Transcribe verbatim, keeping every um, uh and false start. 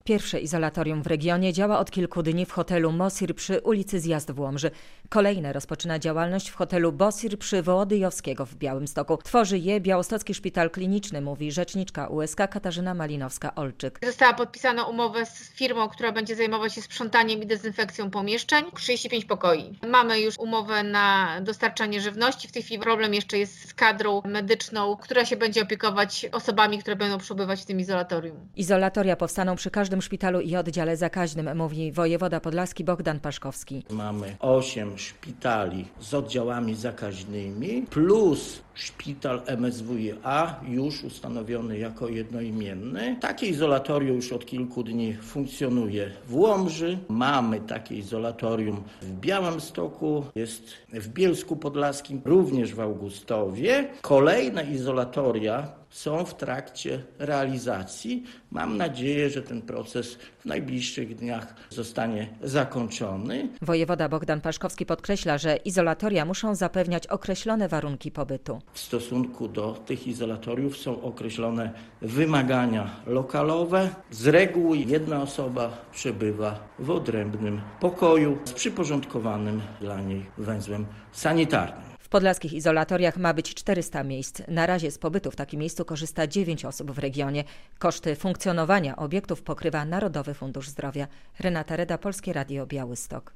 Pierwsze izolatorium w regionie działa od kilku dni w hotelu Mosir przy ulicy Zjazd w Łomży. Kolejne rozpoczyna działalność w hotelu Bosir przy Wołodyjowskiego w Białymstoku. Tworzy je Białostocki Szpital Kliniczny, mówi rzeczniczka U S K Katarzyna Malinowska-Olczyk. Została podpisana umowa z firmą, która będzie zajmować się sprzątaniem i dezynfekcją pomieszczeń. trzydzieści pięć pokoi. Mamy już umowę na dostarczanie żywności. W tej chwili problem jeszcze jest z kadrą medyczną, która się będzie opiekować osobami, które będą przebywać w tym izolatorium. Izolatoria powstaną przy każdym szpitalu i oddziale zakaźnym, mówi wojewoda podlaski Bogdan Paszkowski. Mamy osiem szpitali z oddziałami zakaźnymi plus szpital M S W A już ustanowiony jako jednoimienny. Takie izolatorium już od kilku dni funkcjonuje w Łomży. Mamy takie izolatorium w Białymstoku, jest w Bielsku Podlaskim, również w Augustowie. Kolejne izolatoria są w trakcie realizacji. Mam nadzieję, że ten proces w najbliższych dniach zostanie zakończony. Wojewoda Bogdan Paszkowski podkreśla, że izolatoria muszą zapewniać określone warunki pobytu. W stosunku do tych izolatoriów są określone wymagania lokalowe. Z reguły jedna osoba przebywa w odrębnym pokoju z przyporządkowanym dla niej węzłem sanitarnym. W podlaskich izolatoriach ma być czterysta miejsc. Na razie z pobytu w takim miejscu korzysta dziewięć osób w regionie. Koszty funkcjonowania obiektów pokrywa Narodowy Fundusz Zdrowia. Renata Reda, Polskie Radio Białystok.